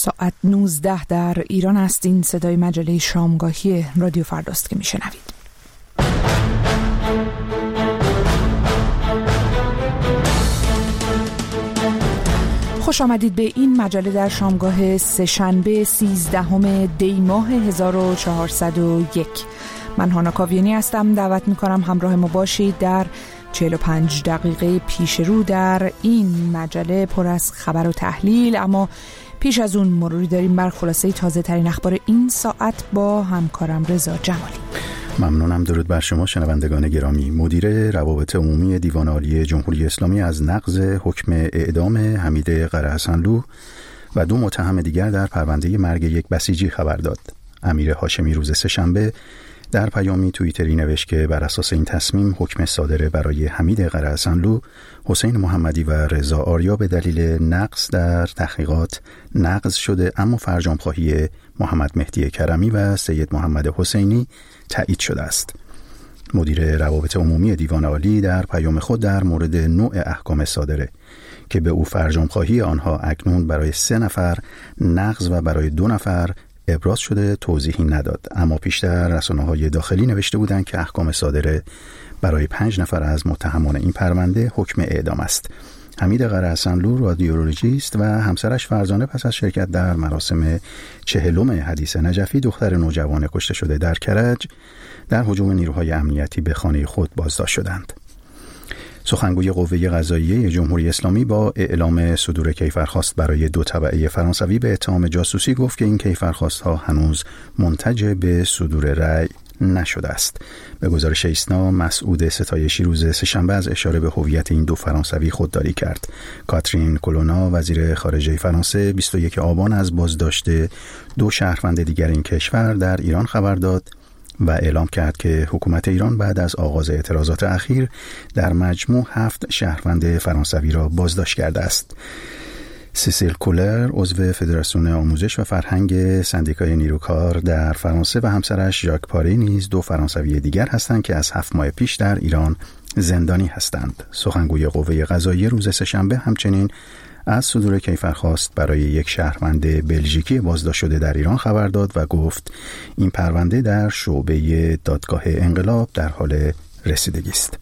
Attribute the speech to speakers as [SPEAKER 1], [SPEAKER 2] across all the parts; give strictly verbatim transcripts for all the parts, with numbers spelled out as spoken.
[SPEAKER 1] ساعت نوزده در ایران است. این صدای مجله شامگاهی رادیو فرداست که میشنوید. خوش آمدید به این مجله در شامگاه سه‌شنبه سیزدهم دی ماه هزار و چهارصد و یک. من هانا کاویانی هستم. دعوت میکنم همراه ما باشید در چهل و پنج دقیقه پیش رو در این مجله پر از خبر و تحلیل. اما پیش از اون مروری داریم بر خلاصه تازه ترین اخبار این ساعت با همکارم رضا جمالی.
[SPEAKER 2] ممنونم. درود بر شما شنوندگان گرامی. مدیر روابط عمومی دیوان عالی جمهوری اسلامی از نقض حکم اعدام حمید قره‌حسنلو و دو متهم دیگر در پرونده مرگ یک بسیجی خبر داد. امیر هاشمی روز سه‌شنبه در پیامی توییتری نوشت که بر اساس این تصمیم حکم صادر برای حمید قره‌حسنلو، حسین محمدی و رضا آریا به دلیل نقص در تحقیقات نقض شده، اما فرجام‌خواهی محمد مهدی کرمی و سید محمد حسینی تایید شده است. مدیر روابط عمومی دیوان عالی در پیام خود در مورد نوع احکام صادره که به او فرجام‌خواهی آنها اکنون برای سه نفر نقض و برای دو نفر ابراز شده توضیحی نداد، اما پیشتر رسانه‌های داخلی نوشته بودند که احکام صادره برای پنج نفر از متهمان این پرونده حکم اعدام است. حمید قره‌حسنلو رادیولوژیست و همسرش فرزانه پس از شرکت در مراسم چهلم حدیث نجفی دختر نوجوان کشته شده در کرج در هجوم نیروهای امنیتی به خانه خود بازداشت شدند. سخنگوی قوه قضاییه جمهوری اسلامی با اعلام صدور کیفرخواست برای دو تبعه فرانسوی به اتهام جاسوسی گفت که این کیفرخواست‌ها هنوز منتج به صدور رأی نشده است. به گزارش ایسنا، مسعود ستایشی روز سه‌شنبه از اشاره به هویت این دو فرانسوی خودداری کرد. کاترین کولونا وزیر خارجه فرانسه بیست و یکم آبان از بازداشت دو شهروند دیگر این کشور در ایران خبر داد و اعلام کرد که حکومت ایران بعد از آغاز اعتراضات اخیر در مجموع هفت شهروند فرانسوی را بازداشت کرده است. سیسیل کولر عضو فدراسیون آموزش و فرهنگ سندیکای نیروکار در فرانسه و همسرش ژاک پاری نیز دو فرانسوی دیگر هستند که از هفت ماه پیش در ایران زندانی هستند. سخنگوی قوه قضاییه روز سه‌شنبه همچنین از صدور کیفرخواست برای یک شهروند بلژیکی بازداشت شده در ایران خبر داد و گفت این پرونده در شعبه دادگاه انقلاب در حال رسیدگی است.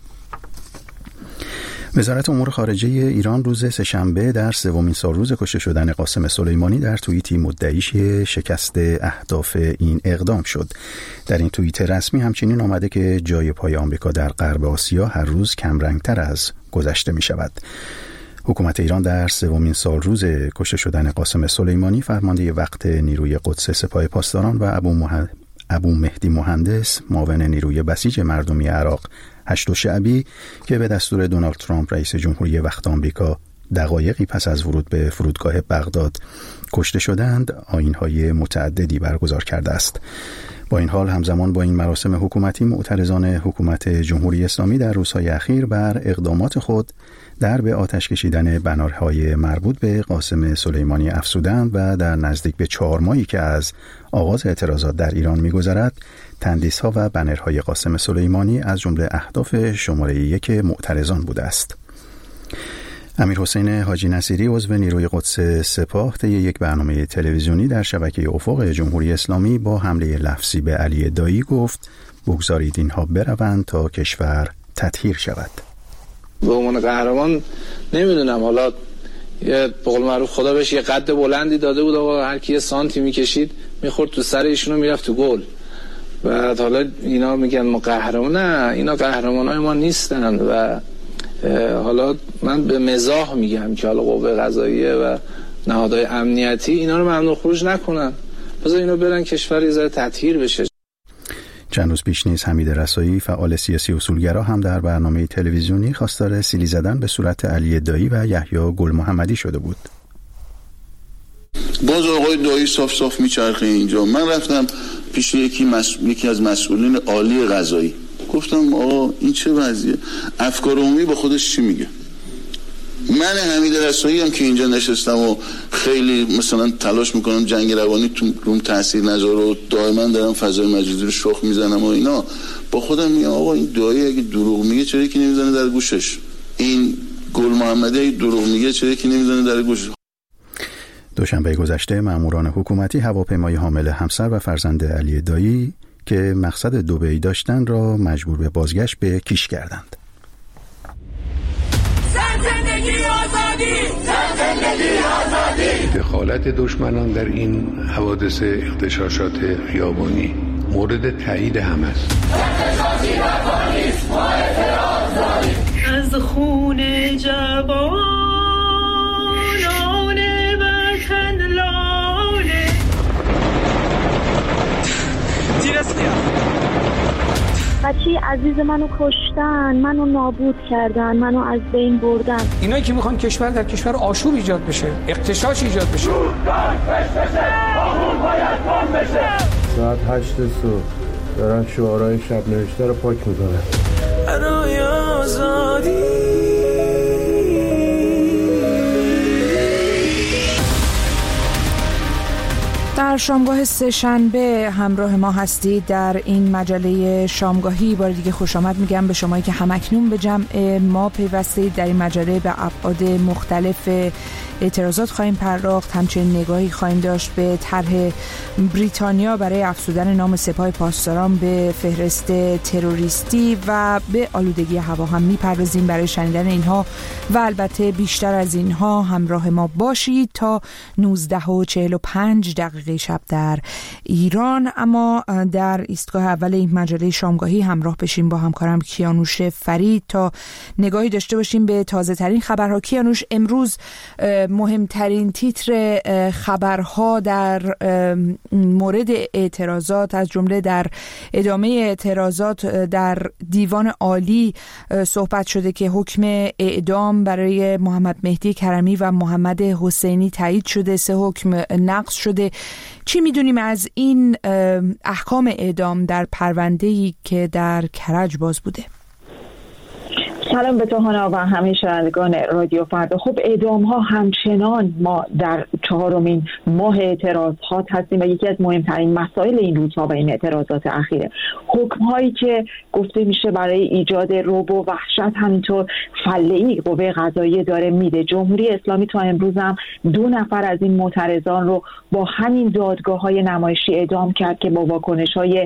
[SPEAKER 2] وزارت امور خارجه ایران روز سه‌شنبه در سومین سالروز کشته شدن قاسم سلیمانی در توییتی مدعیش شکست اهداف این اقدام شد. در این توییت رسمی همچنین آمده که جای پای آمریکا در غرب آسیا هر روز کمرنگتر از گذشته می شود. حکومت ایران در سومین سالروز کشته شدن قاسم سلیمانی فرمانده وقت نیروی قدس سپاه پاسداران و ابو, مح... ابو مهدی مهندس معاون نیروی بسیج مردمی عراق هشت شعبی که به دستور دونالد ترامپ رئیس جمهوری وقت آمریکا دقایقی پس از ورود به فرودگاه بغداد کشته شدند آیین‌های متعددی برگزار کرده است. با این حال همزمان با این مراسم حکومتی معترضان حکومت جمهوری اسلامی در روزهای اخیر بر اقدامات خود در به آتش کشیدن بنرهای مربوط به قاسم سلیمانی افزودند و در نزدیک به چهار ماهی که از آغاز اعتراضات در ایران می‌گذرد تندیس‌ها و بنرهای قاسم سلیمانی از جمله اهداف شماره یک معترضان بوده است. امیر حسین حاجی نصیری عضو نیروی قدس سپاه طی یک برنامه تلویزیونی در شبکه افق جمهوری اسلامی با حمله لفظی به علی دایی گفت بگذارید اینها بروند تا کشور تطهیر شود.
[SPEAKER 3] به عنوان قهرمان نمیدونم، حالا یه به قول معروف خدا بهش یه قد بلندی داده بود، آقا هر کی یه سانتی میکشید میخورد تو سر ایشونو میرفت تو گل. بعد حالا اینا میگن ما قهرمان، نه اینا قهرمانای ما نیستن. و حالا من به مزاح میگم که حالا قوه قضاییه و نهادهای امنیتی اینا رو ممنوع خروج نکنن، بذار اینا برن کشور یه ذره تطهیر بشه.
[SPEAKER 2] چند روز پیش نیز حمید رسایی فعال سیاسی اصولگرا هم در برنامه تلویزیونی خواستار سیلی زدن به صورت علی دایی و یحیی گل محمدی شده بود.
[SPEAKER 4] باز آقای دایی صاف صاف میچرخه اینجا. من رفتم پیش یکی, مسئول، یکی از مسئولین عالی قضایی، گفتم آقا این چه وضعیه؟ افکار عمومی با خودش چی میگه؟ من حمید رسایی هم که اینجا نشستم و خیلی مثلا تلاش میکنم جنگ روانی تو روم تاثیر نذاره و دائما دارم فضای مجازی رو شخ میزنم و اینا، با خودم میگم آقا این دایی اگه دروغ میگه چرا یکی نمیزنه در گوشش؟ این گل محمدی اگه دروغ میگه چرا یکی نمیزنه در گوشش؟
[SPEAKER 2] دوشنبه گذشته ماموران حکومتی هواپیمای حامل همسر و فرزند علی دایی که مقصد دبی داشتن را مجبور به بازگشت به کیش کردند.
[SPEAKER 5] زندگی آزادی، زندگی آزادی.
[SPEAKER 6] دخالت دشمنان در این حوادث اغتشاشات خیابانی مورد تایید هم است.
[SPEAKER 5] اغتشاشی رفاه نیست، ما اعتراض داریم.
[SPEAKER 7] از خون جوانان وطن لاله
[SPEAKER 8] تیرسکیا
[SPEAKER 9] بچه عزیز منو کشتن، منو نابود کردن، منو از بین بردن.
[SPEAKER 10] اینایی که میخوان کشور در کشور آشوب ایجاد بشه، اغتشاش ایجاد بشه.
[SPEAKER 11] ساعت هشت صبح دارن شعارهای شب نوشته رو پاک میکنن.
[SPEAKER 5] برای آزادی.
[SPEAKER 1] در شامگاه سه‌شنبه همراه ما هستید در این مجله شامگاهی. بار دیگه خوش آمد میگم به شمایی که همکنون به جمع ما پیوستید. در این مجله به ابعاد مختلف اعتراضات خواهیم پرداخت، همچنین نگاهی خواهیم داشت به طرح بریتانیا برای افزودن نام سپاه پاسداران به فهرست تروریستی و به آلودگی هوا هم میپردازیم. برای شنیدن اینها و البته بیشتر از اینها همراه ما باشید تا نوزده و چهل و پنج دقیقه شب در ایران. اما در ایستگاه اول این مجله شامگاهی همراه بشیم با همکارم کیانوش فرید تا نگاهی داشته باشیم به تازه ترین خبرها. کیانوش، امروز مهمترین تیتر خبرها در مورد اعتراضات از جمله در ادامه اعتراضات در دیوان عالی صحبت شده که حکم اعدام برای محمد مهدی کرمی و محمد حسینی تایید شده، سه حکم نقض شده. چی میدونیم از این احکام اعدام در پرونده‌ای که در کرج باز بوده؟
[SPEAKER 12] سلام به تو هانا و همه شنوندگان رادیو فردا. خب اعدام ها همچنان ما در چهارمین ماه اعتراضات هستیم و یکی از مهمترین مسائل این روزها و این اعتراضات اخیره حکم هایی که گفته میشه برای ایجاد رعب و وحشت، همینطور فله‌ای قوه قضاییه داره میده. جمهوری اسلامی تا امروز هم دو نفر از این معترضان رو با همین دادگاه های نمایشی اعدام کرد که با واکنش های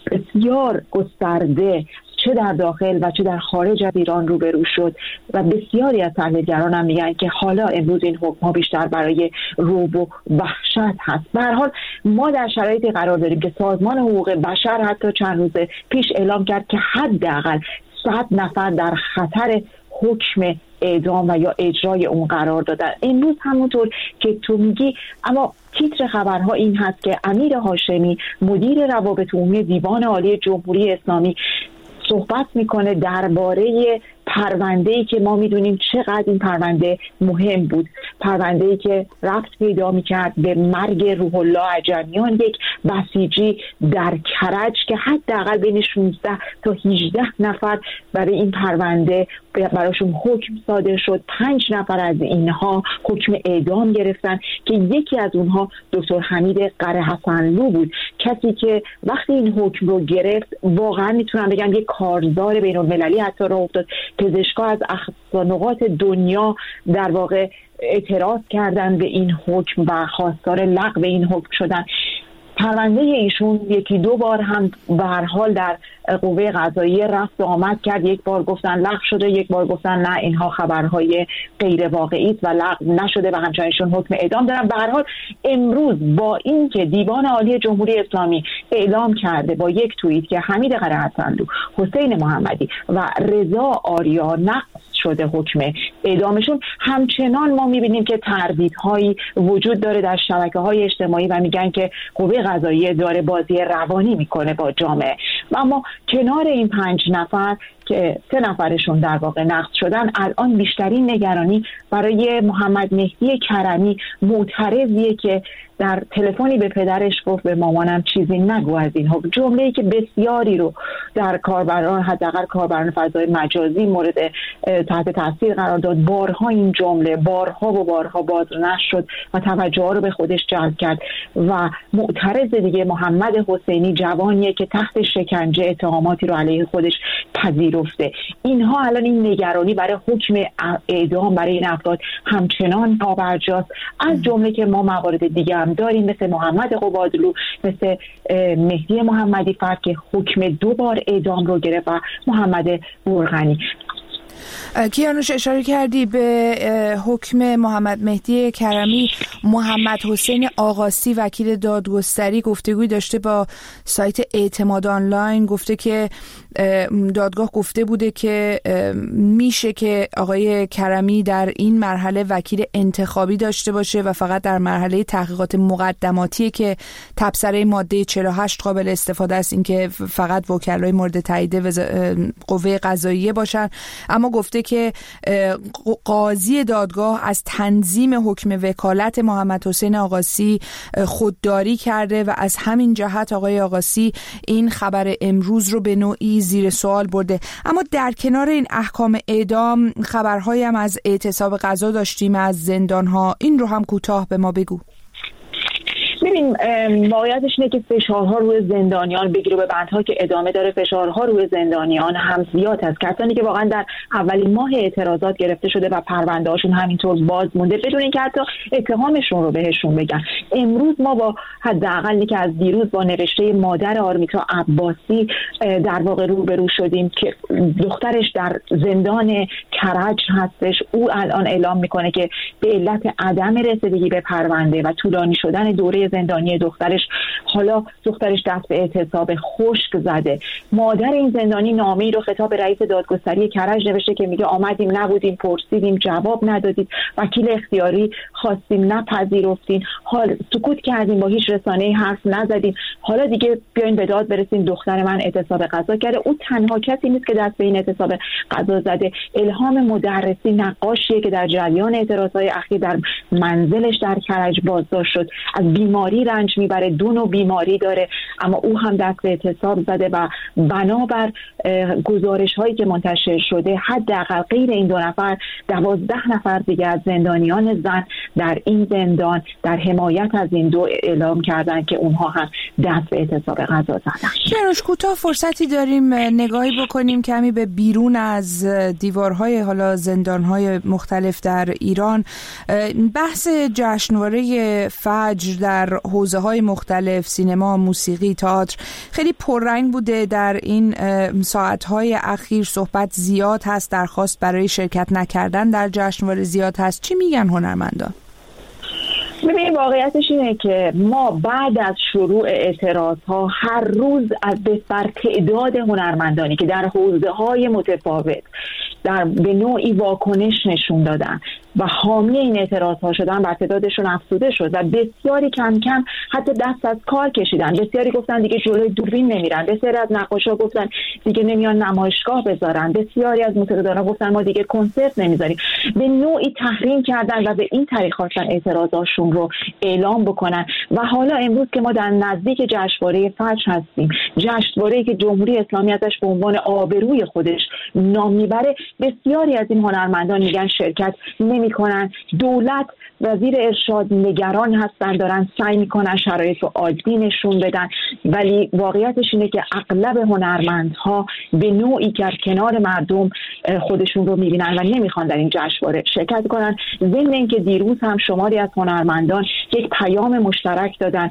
[SPEAKER 12] بسیار گسترده چه در داخل و چه در خارج از ایران روبرو شد و بسیاری از تحلیلگران هم میگن که حالا امروز این حکم‌ها بیشتر برای رعب و وحشت هست. به هر حال ما در شرایطی قرار داریم که سازمان حقوق بشر حتی چند روز پیش اعلام کرد که حداقل صد نفر در خطر حکم اعدام و یا اجرای اون قرار دادن. امروز همونطور که تو میگی، اما تیتر خبرها این هست که امیر هاشمی مدیر روابط عمومی دیوان عالی جمهوری اسلامی صحبت میکنه درباره پرونده‌ای که ما میدونیم چقدر این پرونده مهم بود، پرونده‌ای که رفت پیدا میکرد به مرگ روح الله عجمیان، یک بسیجی در کرج که حداقل بین شانزده تا هجده نفر برای این پرونده براشون حکم صادر شد. پنج نفر از اینها حکم اعدام گرفتن که یکی از اونها دکتر حمید قره‌حسنلو بود، کسی که وقتی این حکم رو گرفت واقعا میتونم بگم یک کارزار بین‌المللی حتی راه افتاد. پزشکا از اقصا نقاط دنیا در واقع اعتراض کردن به این حکم و خواستار لغو این حکم شدن. پرونده ایشون یکی دو بار هم به هر حال در قوه قضاییه رفت و آمد کرد. یک بار گفتن لغو شده، یک بار گفتن نه اینها خبرهای غیر واقعی است و لغو نشده و همچنانشون حکم اعدام دارن. به هر حال امروز با اینکه دیوان عالی جمهوری اسلامی اعلام کرده با یک توییت که حمید قره‌حسنلو، حسین محمدی و رضا آریا نقض شده حکم اعدامشون، همچنان ما می‌بینیم که تردیدهایی وجود داره در شبکه‌های اجتماعی و میگن که قوه قضاییه داره بازی روانی میکنه با جامعه. و اما کنار این پنج نفر که سه نفرشون در واقع نقض شدن، الان بیشترین نگرانی برای محمد مهدی کرمی، معترضیه که در تلفنی به پدرش گفت به مامانم چیزی نگو از این حکم، جمله‌ای که بسیاری رو در کاربران، حداقل کاربران فضای مجازی مورد تحت تاثیر قرار داد. بارها این جمله بارها و بارها بازنشر شد و توجه رو به خودش جلب کرد. و معترض دیگه محمد حسینی، جوانیه که تحت شکنجه اتهاماتی رو علیه خودش پذیرفت پذیرفته. اینها الان این نگرانی برای حکم اعدام برای این افراد همچنان پابرجاست، از جمله که ما موارد دیگه هم داریم مثل محمد قبادلو، مثل مهدی محمدی فرد که حکم دو بار اعدام رو گرفت و محمد برغنی.
[SPEAKER 1] کیانوش اشاره کردی به حکم محمد مهدی کرمی. محمد حسین آقاسی وکیل دادگستری گفتگوی داشته با سایت اعتماد آنلاین، گفته که دادگاه گفته بوده که میشه که آقای کرمی در این مرحله وکیل انتخابی داشته باشه و فقط در مرحله تحقیقات مقدماتی که تبصره ماده چهل و هشت قابل استفاده است، این که فقط وکلای مورد تایید قوه قضاییه باشن. اما گفته که قاضی دادگاه از تنظیم حکم وکالت محمد حسین آقاسی خودداری کرده و از همین جهت آقای آقاسی این خبر امروز رو به نوعی زیر سوال برده. اما در کنار این احکام اعدام خبرهایی هم از اعتصاب قضا داشتیم از زندان‌ها، این رو هم کوتاه به ما بگو.
[SPEAKER 12] ببین واقعیتش اینه که فشارها روی زندانیان بگیره به بندها که ادامه داره، فشارها روی زندانیان هم زیاد است. کسانی که واقعا در اولین ماه اعتراضات گرفته شده و پرونده هاشون همینطور باز مونده بدون اینکه حتی اتهامشون رو بهشون بگن. امروز ما با حداقلی که از دیروز با نوشته مادر آرمیتا عباسی در واقع روبرو شدیم که دخترش در زندان کرج هستش. او الان اعلام میکنه که به علت عدم رسیدگی به پرونده و طولانی شدن دوره زندانی دخترش، حالا دخترش دست به اعتصاب خشک زده. مادر این زندانی نامه‌ای رو خطاب به رئیس دادگستری کرج نوشته که میگه آمدیم نبودیم، پرسیدیم جواب ندادید، وکیل اختیاری خواستیم نپذیرفتین، حال سکوت کردیم، با هیچ رسانه‌ای حرف نزدیم، حالا دیگه بیاین به داد برسیم دختر من اعتصاب قضا کرده. او تنها کسی نیست که دست به این اعتصاب قضا زده. الهام مدرسی نقاشیه که در جریان اعتراضات اخیر در منزلش در کرج بازداشت شد، از بیماری رنج میبره، دو نوع بیماری داره، اما او هم دست به اعتصاب زده و بنابر گزارش هایی که منتشر شده حداقل غیر این دو نفر دوازده نفر دیگه از زندانیان زن در این زندان در حمایت از این دو اعلام کردن که اونها هم دست به اعتصاب قضا زدن.
[SPEAKER 1] کیانوش کوتاه فرصتی داریم نگاهی بکنیم کمی به بیرون از دیوارهای حالا زندانهای مختلف در ایران. بحث جشنواره فجر در حوزه‌های مختلف، سینما، موسیقی، تئاتر خیلی پررنگ بوده در این ساعت‌های اخیر. صحبت زیاد هست، درخواست برای شرکت نکردن در جشنواره زیاد هست. چی میگن هنرمندان؟
[SPEAKER 12] ببینید واقعیتش اینه که ما بعد از شروع اعتراض‌ها هر روز از بر تعداد هنرمندانی که در حوزه‌های متفاوت در به نوعی واکنش نشون دادن و حامی این اعتراض‌ها شدن بر تعدادشون افزوده شد و بسیاری کم کم حتی دست از کار کشیدن. بسیاری گفتن دیگه جلوی دوربین نمیرن، بسیاری از نقاشا گفتن دیگه نمیان نمایشگاه بذارن، بسیاری از موسیقیدانا گفتن ما دیگه کنسرت نمیذاریم. به نوعی تحریم کردن و به این طریق خواستن اعتراضاشون رو اعلام بکنن. و حالا امروز که ما در نزدیک جشنواره فجر هستیم، جشنواره‌ای که جمهوری اسلامی ازش به عنوان آبروی خودش نام میبره، بسیاری از این هنرمندان میگن شرکت نمی‌کنن. دولت، وزیر ارشاد نگران هستن، دارن سعی میکنن شرایط رو عادی نشون بدن، ولی واقعیتش اینه که اغلب هنرمندها به نوعی که کنار مردم خودشون رو میبینن و نمیخوان در این جشنواره شرکت کنن. ضمن اینکه دیروز هم شماری از هنرمندان یک پیام مشترک دادن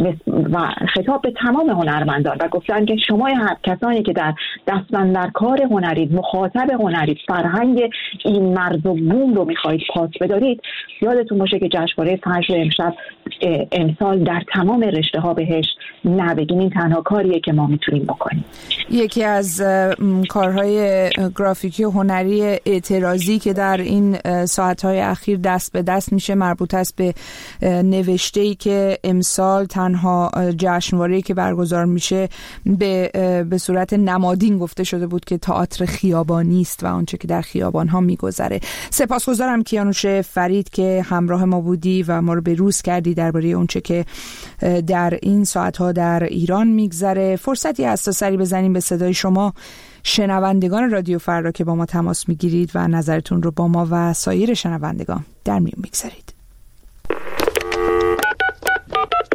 [SPEAKER 12] و خطاب به تمام هنرمندان و گفتن که شما هر کسانی که در دستن در کار هنری، مخاطب هنری، فرهنگ این مرز و بوم رو میخواید پاس بدارید، یادتون باشه که جشنواره فجر امشب امسال در تمام رشته ها بهش نبگیم. این تنها کاریه که ما میتونیم بکنیم.
[SPEAKER 1] یکی از کارهای گرافیکی و هنری اعتراضی که در این ساعتهای اخیر دست به دست میشه مربوط است به نوشته‌ای که امسال تنها جشنواره‌ای که برگزار میشه به به صورت نمادین گفته شده بود که تئاتر خیابانی است و آنچه که در خیابان‌ها میگذره. سپاسگزارم کیانوش فرید که همراه ما بودی و ما رو به روز کردی درباره اونچه که در این ساعت‌ها در ایران میگذره. فرصتی هست تا سری بزنیم به صدای شما شنوندگان رادیو فردا که با ما تماس میگیرید و نظرتون رو با ما و سایر شنوندگان در میون میگذارید.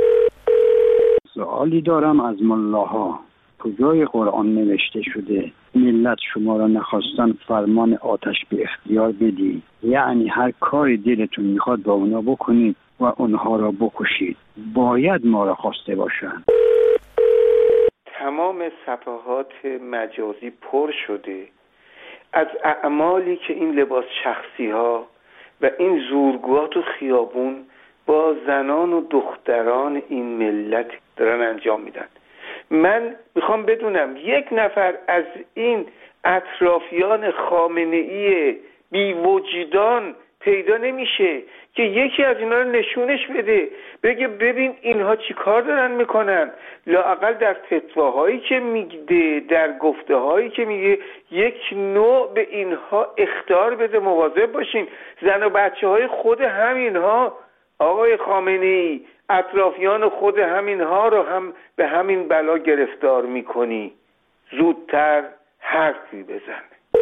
[SPEAKER 13] سوالی دارم از ملاها. کجای قرآن نوشته شده ملت شما را نخواستن فرمان آتش به اختیار بدید، یعنی هر کاری دلتون میخواد با اونا بکنید و اونها را بکشید. باید ما را خواسته باشند.
[SPEAKER 14] تمام صفحات مجازی پر شده از اعمالی که این لباس شخصی ها و این زورگوها و خیابون با زنان و دختران این ملت دارن انجام میدن. من میخوام بدونم یک نفر از این اطرافیان خامنه‌ای بی وجدان پیدا نمیشه که یکی از اینا رو نشونش بده، بگه ببین اینها چی کار دارن میکنن. لااقل در فتواهایی که میگه، در گفته هایی که میگه، یک نوع به اینها اخطار بده، مواظب باشین. زن و بچه های خود همینها آقای خامنه‌ای، اطرافیان خود همینها رو هم به همین بلا گرفتار میکنی. زودتر حرفی بزن.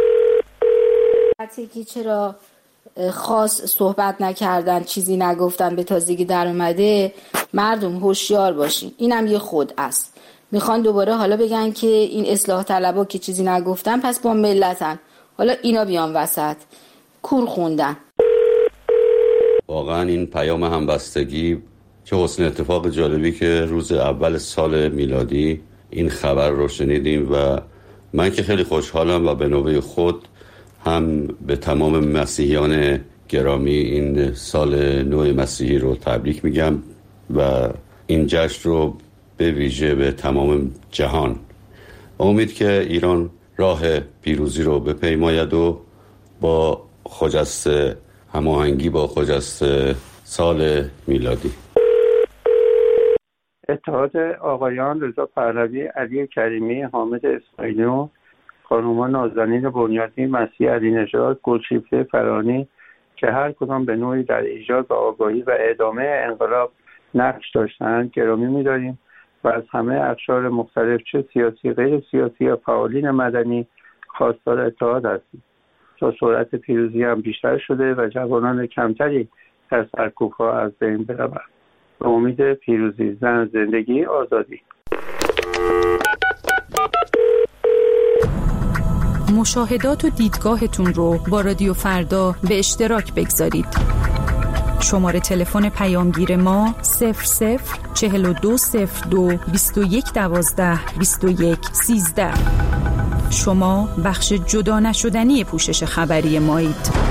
[SPEAKER 15] حتی چرا خاص صحبت نکردن، چیزی نگفتن، به تازگی در اومده. مردم هوشیار باشین، اینم یه خود است. میخوان دوباره حالا بگن که این اصلاح طلبا که چیزی نگفتن پس با ملتن، حالا اینا بیان وسط کور خوندن.
[SPEAKER 16] واقعا این پیام همبستگی چه حسن اتفاق جالبی که روز اول سال میلادی این خبر رو شنیدیم و من که خیلی خوشحالم و به نوبه خود هم به تمام مسیحیان گرامی این سال نو مسیحی رو تبریک میگم و این جشن رو به ویژه به تمام جهان. امید که ایران راه پیروزی رو بپیماید و با خجسته هماهنگی با خجسته سال میلادی.
[SPEAKER 13] اتحاد آقایان رضا پهلوی، علی کریمی، حامد اسماعیلی، خانوما نازنین بنیادی، مسیح علی نژاد، گلشیفته فرانی که هر کدام به نوعی در ایجاد و آگاهی و ادامه انقلاب نقش داشتند گرامی می‌داریم و از همه اقشار مختلف چه سیاسی، غیر سیاسی یا فعالین مدنی خواستار اتحاد هستیم تا سرعت پیروزی هم بیشتر شده و جوانان کمتری در سرکوب‌ها از بین بروند. به امید پیروزی. زن، زندگی، آزادی.
[SPEAKER 1] مشاهدات و دیدگاهتون رو با رادیو فردا به اشتراک بگذارید. شماره تلفن پیامگیر ما صفر صفر چهل و دو صفر دو بیست و یک دوازده بیست و یک سیزده. شما بخش جدا نشدنی پوشش خبری مایید.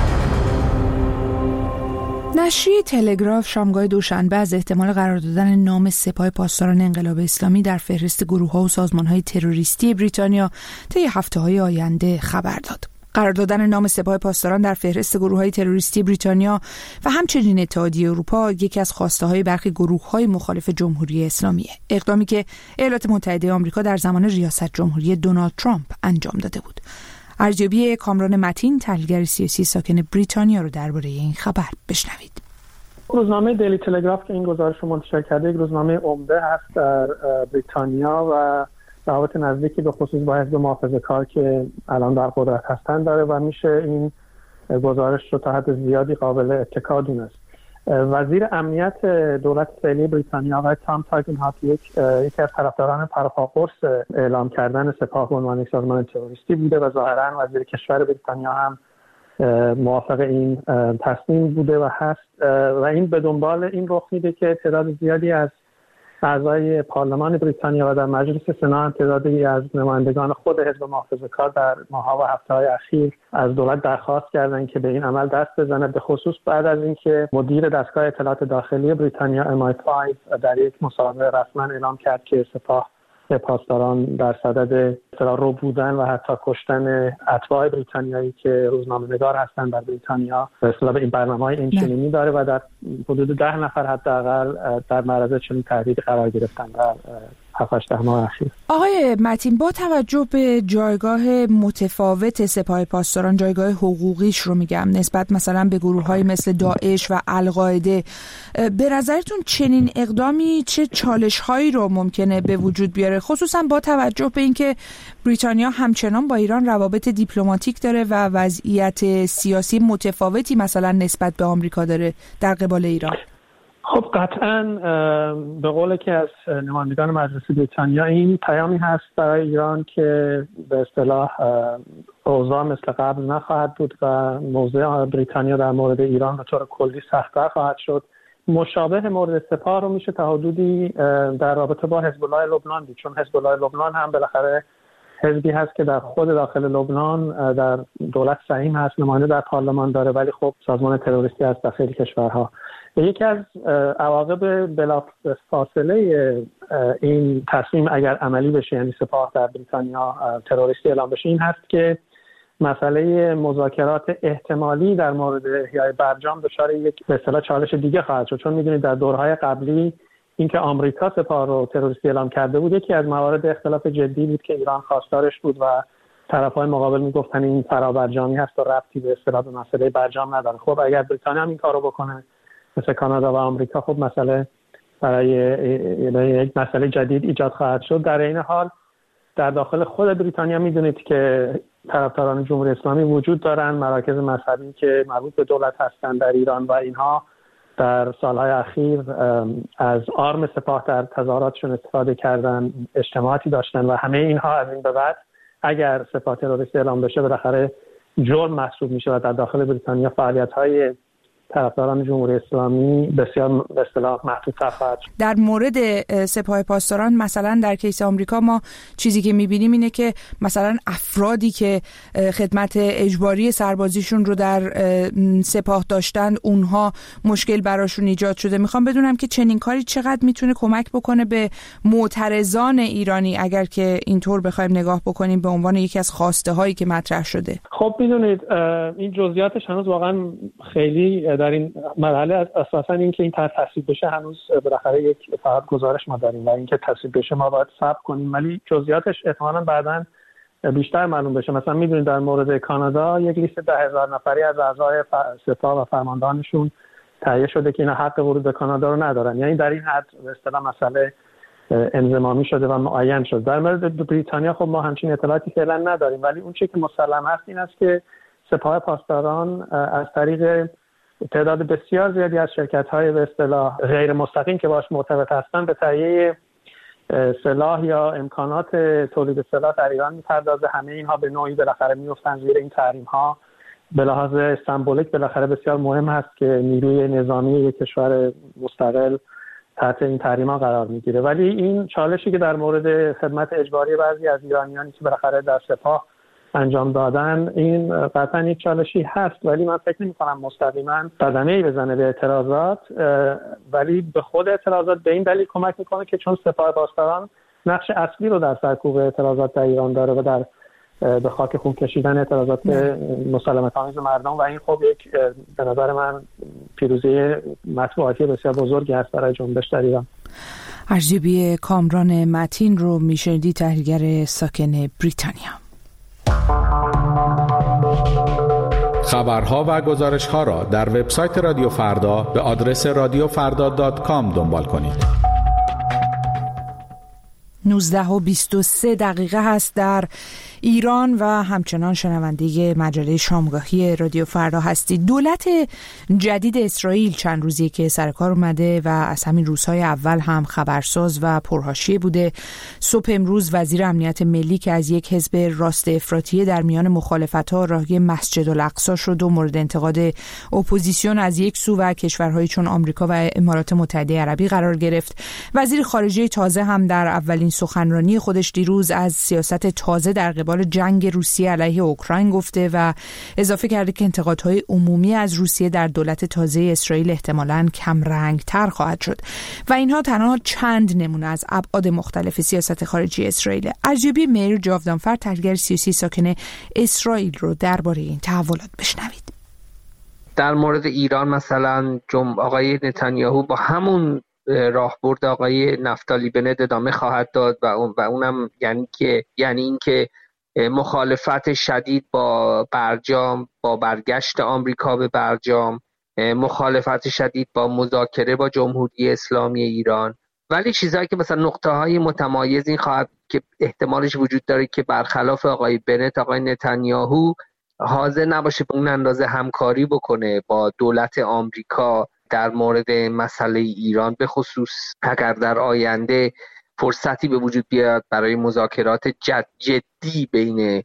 [SPEAKER 1] نشریه تلگراف شامگاه دوشنبه از احتمال قرار دادن نام سپاه پاسداران انقلاب اسلامی در فهرست گروه‌ها و سازمان‌های تروریستی بریتانیا طی هفته‌های آینده خبر داد. قرار دادن نام سپاه پاسداران در فهرست گروه‌های تروریستی بریتانیا و همچنین اتحادیه اروپا یکی از خواسته‌های برخی گروه‌های مخالف جمهوری اسلامیه. اقدامی که ایالات متحده آمریکا در زمان ریاست جمهوری دونالد ترامپ انجام داده بود. ارزیابی کامران متین، تحلیلگر سیاسی ساکن بریتانیا، رو درباره این خبر بشنوید.
[SPEAKER 17] روزنامه دیلی تلگراف که این گزارش رو منتشر کرده یک روزنامه عمده هست در بریتانیا و روابط نزدیکی به خصوص با حزب محافظه‌کار که الان در قدرت هستن داره و میشه این گزارش رو تا حد زیادی قابل اتکا دونست. وزیر امنیت دولت فعلی بریتانیا آقای تام تاگن هات یک یکی از طرفداران پرخاشقرص اعلام کردن سپاه به عنوان یک سازمان تروریستی بوده و ظاهرا وزیر کشور بریتانیا هم موافق این تصمیم بوده و هست و این به دنبال این رخ میده که تعداد زیادی از اعضای پارلمان بریتانیا و در مجلس سنا تعدادی از نمایندگان خود حزب محافظه‌کار در ماه‌ها و هفته‌های اخیر از دولت درخواست کردند که به این عمل دست بزنه، به خصوص بعد از اینکه مدیر دستگاه اطلاعات داخلی بریتانیا ام آی فایو در یک مصاحبه رسما اعلام کرد که سپاه پاسداران در صدد رو بودن و حتی کشتن اتباع بریتانیایی که روزنامه‌نگار هستند در بریتانیا به اصطلاح این برنامه‌های اینچنینی داره و در حدود ده نفر حداقل در معرض چنین تهدیدی قرار گرفتن در هفت هشت ماه اخیر.
[SPEAKER 1] آقای متین، با توجه به جایگاه متفاوت سپاه پاسداران، جایگاه حقوقیش رو میگم نسبت مثلا به گروه‌های مثل داعش و القاعده، به نظرتون چنین اقدامی چه چالش‌هایی رو ممکنه به وجود بیاره، خصوصا با توجه به اینکه بریتانیا همچنان با ایران روابط دیپلماتیک داره و وضعیت سیاسی متفاوتی مثلا نسبت به آمریکا داره در قبال ایران؟
[SPEAKER 17] خب قطعاً به قول که از نمایندگان مجلس بریتانیا این پیامی هست برای ایران که به اصطلاح اوضاع مثل قبل نخواهد بود و موضع بریتانیا در مورد ایران به طور کلی سخت‌تر خواهد شد. مشابه مورد سپاه رو میشه تا حدودی در رابطه با حزب الله لبنان دید، چون حزب الله لبنان هم بالاخره حزبی هست که در خود داخل لبنان در دولت سهیم هست، نماینده در پارلمان داره، ولی خب سازمان تروریستی هست در خیلی کشورها. یکی از عواقب بلافاصله این تصمیم اگر عملی بشه، یعنی سپاه در بریتانیا تروریستی اعلام بشه، این هست که مسئله مذاکرات احتمالی در مورد احیای برجام دچار یک به اصطلاح چالش دیگه خواهد شد، چون میدونید در دورهای قبلی اینکه آمریکا سپاه رو تروریستی اعلام کرده بود یکی از موارد اختلاف جدی بود که ایران خواستارش بود و طرف‌های مقابل میگفتن این فرابرجامی هست و ربطی به اصطلاح به مسئله برجام نداره. خب اگر بریتانیا هم این کارو بکنه مثل کانادا و آمریکا، خب مسئله برای یک مسئله جدید ایجاد خواهد شد. در این حال در داخل خود بریتانیا میدونید که طرفداران جمهوری اسلامی وجود دارن، مراکز مذهبی که مربوط به دولت هستند در ایران و اینها در سالهای اخیر از آرم سپاه در تظاهراتشون استفاده کردن، اجتماعاتی داشتن و همه اینها از این به بعد اگر سپاه تروریستی اعلام بشه بالاخره جرم محسوب میشه و در داخل بریتانیا فعالیت‌های طرفداران جمهوری اسلامی بسیار به اصطلاح محدودتر خواهد شد.
[SPEAKER 1] در مورد سپاه پاسداران مثلا در کیس آمریکا ما چیزی که می‌بینیم اینه که مثلا افرادی که خدمت اجباری سربازیشون رو در سپاه داشتن اونها مشکل براشون ایجاد شده. میخوام بدونم که چنین کاری چقدر میتونه کمک بکنه به معترضان ایرانی اگر که اینطور بخوایم نگاه بکنیم به عنوان یکی از خواسته هایی که مطرح شده.
[SPEAKER 17] خب میدونید این جزئیاتش هنوز واقعا خیلی در این مرحله اساساً این که این طرح تصویب بشه هنوز بالاخره یک فقط گزارش ما داریم و اینکه تصویب بشه ما باید صبر کنیم، ولی جزئیاتش احتمالاً بعداً بیشتر معلوم بشه. مثلا میدونید در مورد کانادا یک لیست ده هزار نفری از اعضای سپاه و فرماندهانشون تهیه شده که اینا حق ورود به کانادا رو ندارن، یعنی در این حد به اصطلاح مسئله انضمامی شده و معین شد. در مورد بریتانیا خب ما همچین اطلاعاتی فعلا نداریم، ولی اون چیزی که مسلم هست این است که سپاه پاسداران از طریق تعداد بسیار زیادی از شرکت‌های به اصطلاح غیر مستقیم که باش مرتبط هستن به تهیه سلاح یا امکانات تولید سلاح در ایران می‌پردازه. همه اینها به نوعی بالاخره می‌افتن زیر این تحریم‌ها. به لحاظ سمبولیک بالاخره بسیار مهم هست که نیروی نظامی یک کشور مستقل تحت این تحریم‌ها قرار می‌گیره، ولی این چالشی که در مورد خدمت اجباری بعضی از ایرانیانی که بالاخره در سپاه انجام دادن این قطعا یک چالشی هست، ولی من فکر نمی‌کنم مستقیما صدمه‌ای بزنه به اعتراضات، ولی به خود اعتراضات به این دلیل کمک میکنه که چون سپاه پاسداران نقش اصلی رو در سرکوب اعتراضات در ایران داره و در به خاک خون کشیدن اعتراضات مسالمت‌آمیز مردم و این خب یک به نظر من پیروزی مطبوعاتی بسیار بزرگی هست برای جنبش در ایران.
[SPEAKER 1] ارزیابی کامران متین رو میشنیدی، تحلیلگر ساکن بریتانیا.
[SPEAKER 18] خبرها و گزارش‌ها را در وبسایت رادیو فردا به آدرس رادیو فردا دات کام دنبال کنید.
[SPEAKER 1] نوزده و بیست و سه دقیقه هست در ایران و همچنان شنونده مجله شامگاهی رادیو فردا هستید. دولت جدید اسرائیل چند روزیه که سر کار اومده و از همین روزهای اول هم خبرساز و پرحاشیه بوده. صبح امروز وزیر امنیت ملی که از یک حزب راست افراطی در میان مخالفت‌ها راهی مسجد الاقصی شد و مورد انتقاد اپوزیسیون از یک سو و کشورهایی چون آمریکا و امارات متحده عربی قرار گرفت. وزیر خارجه تازه هم در اولین سخنرانی خودش دیروز از سیاست تازه در قبال جنگ روسیه علیه اوکراین گفته و اضافه کرده که انتقادهای عمومی از روسیه در دولت تازه اسرائیل احتمالاً کم رنگ‌تر خواهد شد و اینها تنها چند نمونه از ابعاد مختلف سیاست خارجی اسرائیل. ارزیابی میر جاودانفر، تحلیلگر سیاسی ساکن اسرائیل، رو درباره این تحولات بشنوید.
[SPEAKER 19] در مورد ایران مثلا جم آقای نتانیاهو با همون راهبرد آقای نفتالی بنت ادامه خواهد داد و اون و اونم یعنی که یعنی اینکه مخالفت شدید با برجام، با برگشت آمریکا به برجام، مخالفت شدید با مذاکره با جمهوری اسلامی ایران، ولی چیزایی که مثلا نقطه‌های متمایز این خواهد که احتمالش وجود داره که برخلاف آقای بنت، آقای نتانیاهو حاضر نباشه به اون اندازه همکاری بکنه با دولت آمریکا در مورد مسئله ایران، به خصوص اگر در آینده فرصتی به وجود بیاد برای مذاکرات جد جدی بین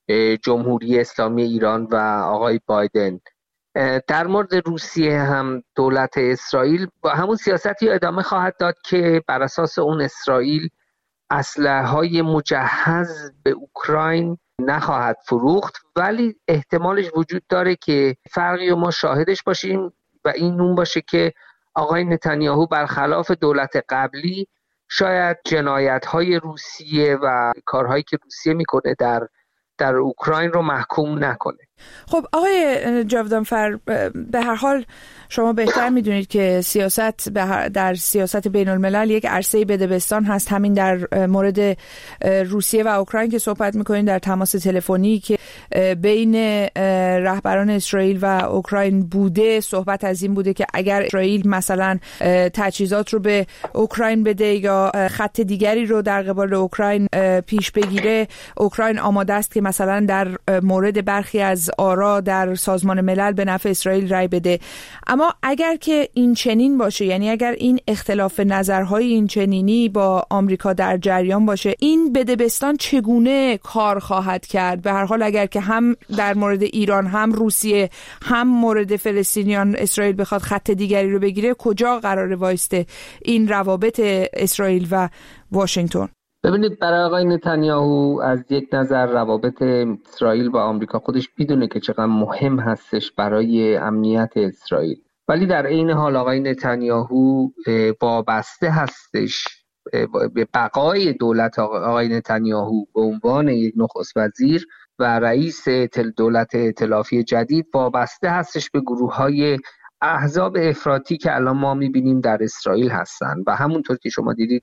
[SPEAKER 19] جمهوری اسلامی ایران و آقای بایدن. در مورد روسیه هم دولت اسرائیل با همون سیاستی ادامه خواهد داد که بر اساس اون اسرائیل اسلحه‌های مجهز به اوکراین نخواهد فروخت، ولی احتمالش وجود داره که فرقی ما شاهدش باشیم و این اون باشه که آقای نتانیاهو برخلاف دولت قبلی شاید جنایت‌های روسیه و کارهایی که روسیه میکنه در در اوکراین رو محکوم نکنه.
[SPEAKER 1] خب آقای جاودانفر، به هر حال شما بهتر میدونید که سیاست در سیاست بین الملل یک عرصه بدبستان هست. همین در مورد روسیه و اوکراین که صحبت میکنید، در تماس تلفنی که بین رهبران اسرائیل و اوکراین بوده، صحبت از این بوده که اگر اسرائیل مثلا تجهیزات رو به اوکراین بده یا خط دیگری رو در قبال اوکراین پیش بگیره، اوکراین آماده است که مثلا در مورد برخی از آرا در سازمان ملل به نفع اسرائیل رای بده. اما اگر که این چنین باشه، یعنی اگر این اختلاف نظرهای این چنینی با آمریکا در جریان باشه، این بدبستان چگونه کار خواهد کرد؟ به هر حال اگر که هم در مورد ایران، هم روسیه، هم مورد فلسطینیان اسرائیل بخواد خط دیگری رو بگیره، کجا قراره وایسته این روابط اسرائیل و واشنگتن؟
[SPEAKER 19] ببینید، برای آقای نتانیاهو از یک نظر روابط اسرائیل با آمریکا خودش میدونه که چقدر مهم هستش برای امنیت اسرائیل، ولی در عین حال آقای نتانیاهو وابسته هستش به بقای دولت آقای نتانیاهو به عنوان یک نخست وزیر و رئیس دولت ائتلافی جدید، وابسته هستش به گروه‌های احزاب افراطی که الان ما میبینیم در اسرائیل هستن و همونطور که شما دیدید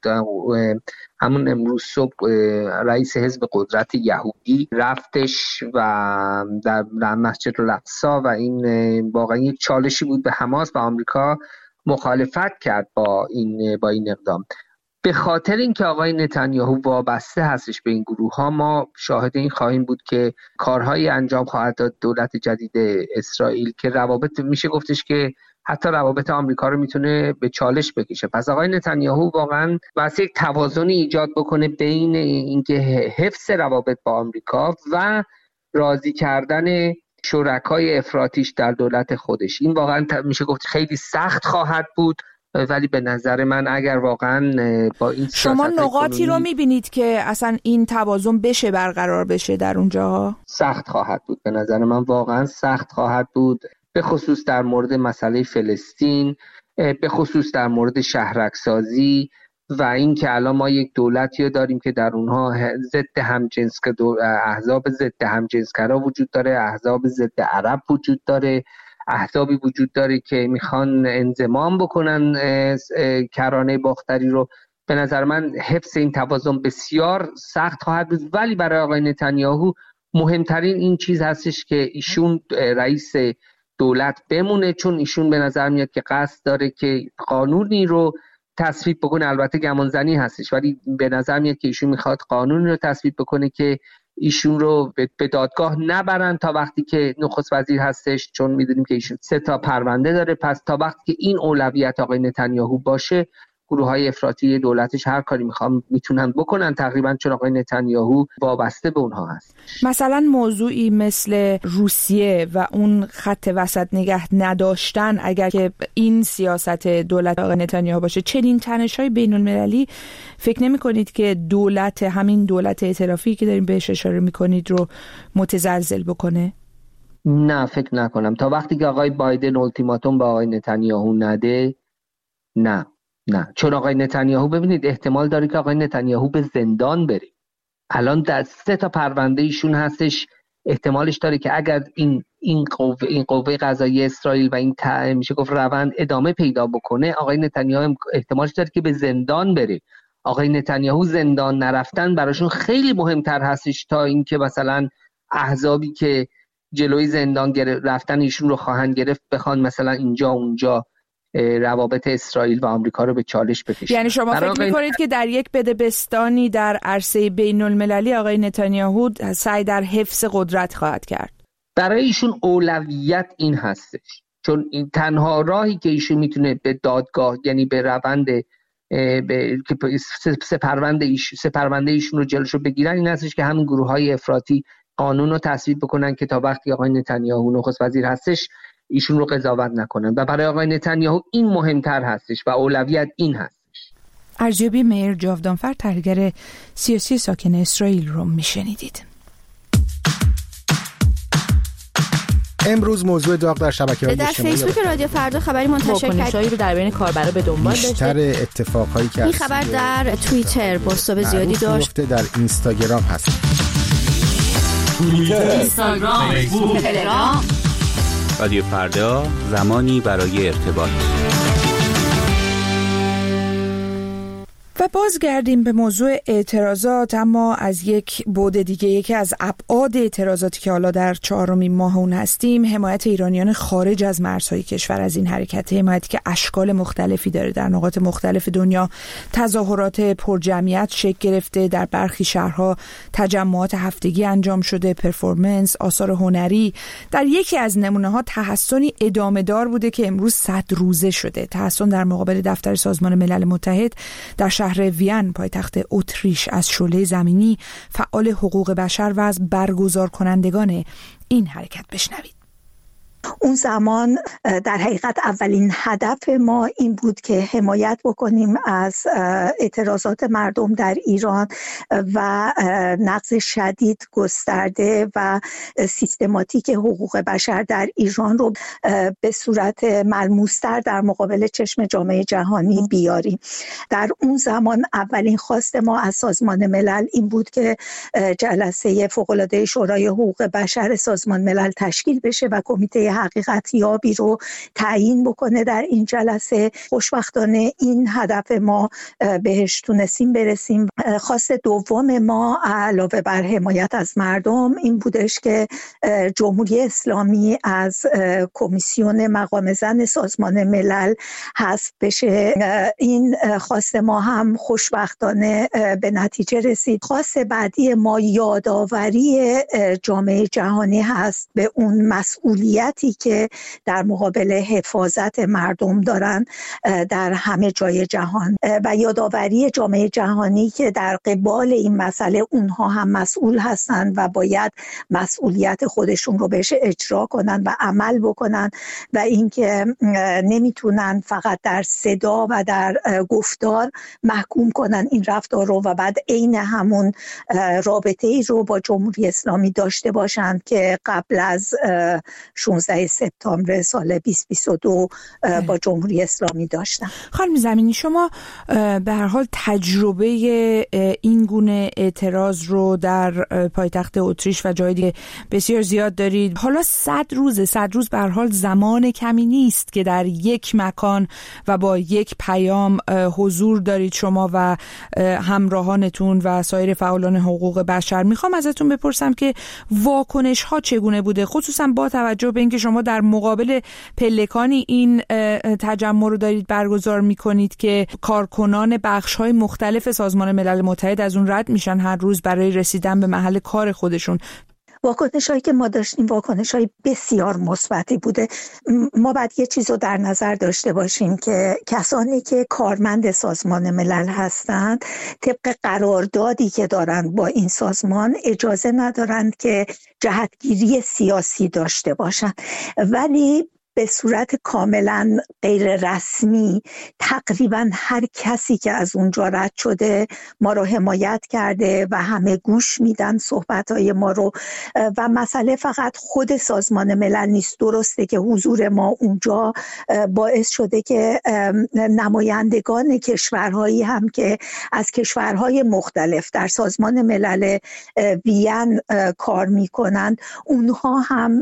[SPEAKER 19] همون امروز صبح رئیس حزب قدرت یهودی رفتش و در مسجد الاقصی و این واقعا یک چالشی بود به حماس و آمریکا مخالفت کرد با این با این اقدام. به خاطر اینکه آقای نتانیاهو وابسته هستش به این گروه ها، ما شاهد این خواهیم بود که کارهایی انجام خواهد داد دولت جدید اسرائیل که روابط میشه گفتش که حتی روابط آمریکا رو میتونه به چالش بکشه. پس آقای نتانیاهو واقعا واسه یک توازنی ایجاد بکنه بین اینکه حفظ روابط با آمریکا و راضی کردن شرکای افراطیش در دولت خودش. این واقعا میشه گفت خیلی سخت خواهد بود، ولی به نظر من اگر واقعا با این
[SPEAKER 1] شما نقاطی رو میبینید که اصلا این توازن بشه برقرار بشه در اونجاها،
[SPEAKER 19] سخت خواهد بود. به نظر من واقعا سخت خواهد بود، به خصوص در مورد مسئله فلسطین، به خصوص در مورد شهرکسازی و این که الان ما یک دولتی داریم که در اونها ضد همجنس احزاب ضد همجنسگرا وجود داره، احزاب ضد عرب وجود داره، احزابی وجود داره که میخوان انضمام بکنن کرانه باختری رو. به نظر من حفظ این توازن بسیار سخت خواهد بود، ولی برای آقای نتانیاهو مهمترین این چیز هستش که ایشون رئیس دولت بمونه، چون ایشون به نظر میاد که قصد داره که قانونی رو تصویب بکنه. البته گمانزنی هستش، ولی به نظر میاد که ایشون میخواد قانونی رو تصویب بکنه که ایشون رو به دادگاه نبرن تا وقتی که نخست وزیر هستش، چون میدونیم که ایشون سه تا پرونده داره. پس تا وقتی که این اولویت آقای نتانیاهو باشه، گروه‌های افراطی دولتش هر کاری میخوان میتونن بکنن تقریبا، چون آقای نتانیاهو وابسته به اونها هست.
[SPEAKER 1] مثلا موضوعی مثل روسیه و اون خط وسط نگه نداشتن، اگر که این سیاست دولت آقای نتانیاهو باشه، چنین تنش‌های بین‌المللی فکر نمی‌کنید که دولت همین دولت ائتلافی که داریم بهش اشاره می‌کنید رو متزلزل بکنه؟
[SPEAKER 19] نه، فکر نکنم. تا وقتی که آقای بایدن التیماتوم به آقای نتانیاهو نده، نه نه چون آقای نتانیاهو ببینید احتمال داره که آقای نتانیاهو به زندان بره. الان در سه تا پرونده ایشون هستش، احتمالش داره که اگر این این قوه این قوه قضایی اسرائیل و این میشه گفت روند ادامه پیدا بکنه، آقای نتانیاهو احتمالش داره که به زندان بره. آقای نتانیاهو زندان نرفتن براشون خیلی مهمتر هستش تا اینکه مثلا احزابی که جلوی زندان رفتن ایشون رو خواهند گرفت بخوان مثلا اینجا اونجا روابط اسرائیل و آمریکا رو به چالش بکشن.
[SPEAKER 1] یعنی شما فکر آقای... می‌کنید که در یک بدبستانی در عرصه بین‌المللی آقای نتانیاهو سعی در حفظ قدرت خواهد کرد؟
[SPEAKER 19] برای ایشون اولویت این هستش، چون این تنها راهی که ایشون میتونه به دادگاه، یعنی به روند به سپرونده ایش سپرونده ایشون رو جلوشو بگیرن، این هستش که همین گروه های افراطی قانون رو تصویب بکنن که تا وقتی آقای نتانیاهو نخست وزیر هستش ایشون رو قضاوت نکنن و برای آقای نتانیاهو این مهمتر هستش و اولویت این هستش.
[SPEAKER 1] ارجبی میر جاودانفر، تحلیلگر سیاسی ساکن اسرائیل رو میشنیدید.
[SPEAKER 18] امروز موضوع داغ در شبکه‌های
[SPEAKER 20] اجتماعی در فیسبوک رادیو فردا خبری منتشر کرد
[SPEAKER 21] واکنش‌هایی رو در بین کاربرا به دنبال داشته.
[SPEAKER 18] بیشتر اتفاقایی که
[SPEAKER 20] این خبر در توییتر بازتاب زیادی داشت.
[SPEAKER 18] در اینستاگرام هست.
[SPEAKER 21] توییتر، اینستاگرام، فیسبوک، تلگرام.
[SPEAKER 22] رادیو فردا، زمانی برای ارتباط.
[SPEAKER 1] و بازگردیم به موضوع اعتراضات، اما از یک بعد دیگه. یکی از ابعاد اعتراضاتی که حالا در چهارمین ماه اون هستیم، حمایت ایرانیان خارج از مرزهای کشور از این حرکت، حمایتی که اشکال مختلفی داره. در نقاط مختلف دنیا تظاهرات پرجمعیت شکل گرفته، در برخی شهرها تجمعات هفتگی انجام شده، پرفورمنس، آثار هنری. در یکی از نمونه ها تحسنی ادامه دار بوده که امروز صد روزه شده. تحسن در مقابل دفتر سازمان ملل متحد در شهر وین پایتخت اتریش از شعله زمینی فعال حقوق بشر و از برگزار کنندگان این حرکت بشنوید.
[SPEAKER 23] اون زمان در حقیقت اولین هدف ما این بود که حمایت بکنیم از اعتراضات مردم در ایران و نقض شدید گسترده و سیستماتیک حقوق بشر در ایران رو به صورت ملموس‌تر در مقابل چشم جامعه جهانی بیاریم. در اون زمان اولین خواست ما از سازمان ملل این بود که جلسه فوق‌العاده شورای حقوق بشر سازمان ملل تشکیل بشه و کمیته حقیقت یابی رو تعیین بکنه در این جلسه. خوشبختانه این هدف ما بهش تونستیم برسیم. خواست دوم ما علاوه بر حمایت از مردم این بودش که جمهوری اسلامی از کمیسیون مقام زن سازمان ملل حذف بشه. این خواست ما هم خوشبختانه به نتیجه رسید. خواست بعدی ما یادآوری جامعه جهانی هست به اون مسئولیتی که در مقابل حفاظت مردم دارن در همه جای جهان و یادآوری جامعه جهانی که در قبال این مسئله اونها هم مسئول هستند و باید مسئولیت خودشون رو بهش اجرا کنن و عمل بکنن و اینکه نمیتونن فقط در صدا و در گفتار محکوم کنن این رفتار رو و بعد عین همون رابطه ای رو با جمهوری اسلامی داشته باشند که قبل از شانزده سپتامبر سال بیست بیست و دو با جمهوری اسلامی داشتن.
[SPEAKER 1] خانم زمینی، شما به هر حال تجربه این گونه اعتراض رو در پایتخت اتریش و جای دیگه بسیار زیاد دارید. حالا صد روزه، صد روز به هر حال زمان کمی نیست که در یک مکان و با یک پیام حضور دارید شما و همراهانتون و سایر فعالان حقوق بشر. میخوام ازتون بپرسم که واکنش ها چگونه بوده، خصوصا با توجه به اینکه شما در مقابل پلکانی این تجمع رو دارید برگزار میکنید که کارکنان بخش‌های مختلف سازمان ملل متحد از اون رد میشن هر روز برای رسیدن به محل کار خودشون.
[SPEAKER 23] واکنش هایی که ما داشتیم واکنش های بسیار مثبتی بوده. ما باید یه چیز رو در نظر داشته باشیم که کسانی که کارمند سازمان ملل هستند طبق قراردادی که دارند با این سازمان اجازه ندارند که جهتگیری سیاسی داشته باشند، ولی به صورت کاملا غیر رسمی تقریبا هر کسی که از اونجا رد شده ما رو حمایت کرده و همه گوش میدن صحبتهای ما رو و مسئله فقط خود سازمان ملل نیست. درسته که حضور ما اونجا باعث شده که نمایندگان کشورهایی هم که از کشورهای مختلف در سازمان ملل وین کار میکنند اونها هم